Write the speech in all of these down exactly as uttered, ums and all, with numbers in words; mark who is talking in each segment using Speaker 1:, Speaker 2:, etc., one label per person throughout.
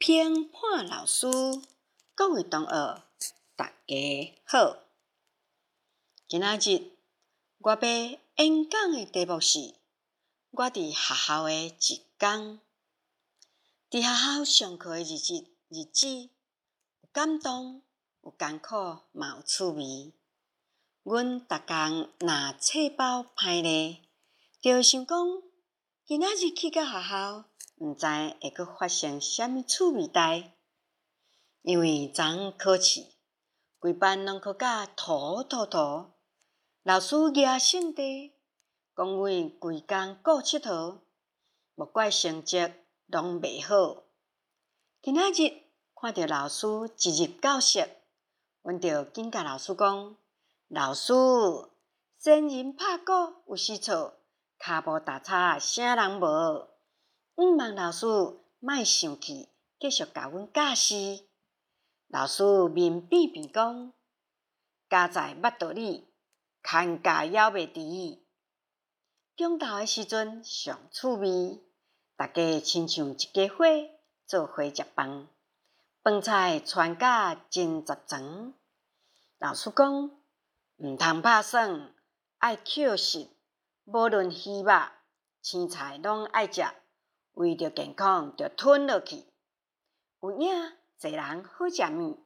Speaker 1: 评判老师，各位同学，大家好。今仔日我要演讲的题目是我伫学校的一天。伫学校上课的日子，日子有感动，有艰苦，嘛有趣味。阮逐工若册包歹咧，就会想讲，今仔日去到学校，毋知会阁发生啥物趣味代。因为昨昏考试，规班拢考甲糊涂涂，老师举圣地，讲阮规工顾佚佗，无怪成绩拢袂好。今仔日看到老师一入教室，阮就紧甲老师讲：老师，仙人拍鼓有时错，骹无踏叉啥人无？毋望老师莫生气，继续甲阮教示。老师面变变讲：家在捌道理，牵家犹袂迟。中昼的时阵上趣味，大家亲像一家伙做伙食饭，饭菜传甲真十全。老师讲：毋通拍算，爱扣实，无论鱼肉、青菜拢爱食，为着健康着吞落去。有影侪人好食物，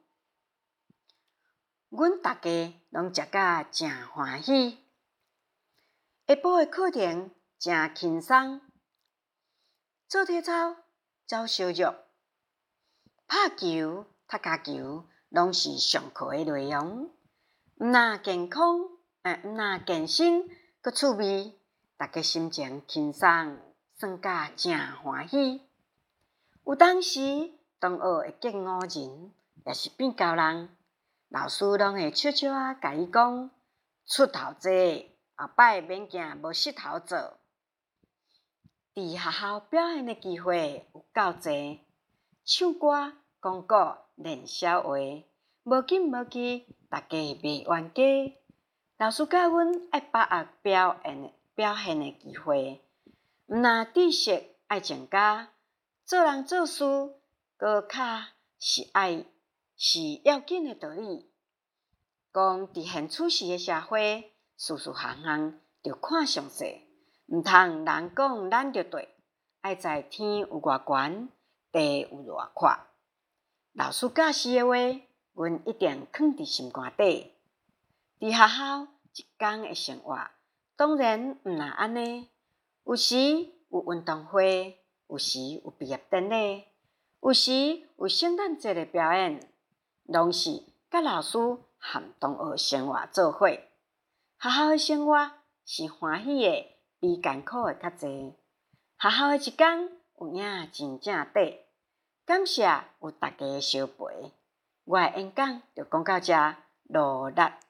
Speaker 1: 阮逐家拢食甲诚欢喜。下晡的课程诚轻松，做体操、走小肉、拍球、踢骹球，拢是上课的内容。毋但健康，诶，毋但健身，阁趣味，大家心情轻松，算甲诚欢喜。有当时同学会结误人，也是变高人，老师拢会笑笑啊，甲伊讲：出头济，后摆免惊无势头做。伫学校表现的机会有够济，唱歌、讲古、练小话，无紧无急，大家袂冤家。老师教阮爱把握表现的表现的机会，毋但知识爱增加，做人做事，搁较是爱是要紧的道理。讲伫现处事的社会，事事项项着看详细，毋通人讲咱着对，爱知天有偌悬，地有偌阔。老师教示的话，阮一定藏伫心肝底。伫学校一天的生活，当然毋若安尼，有时有运动会，有时有毕业典礼，有时有圣诞节的表演，拢是甲老师和同学生活做伙。学校的生活是欢喜的，比艰苦的较济。学校的一天有影真正短，感谢有大家的相陪。我的演讲就讲到这，落力。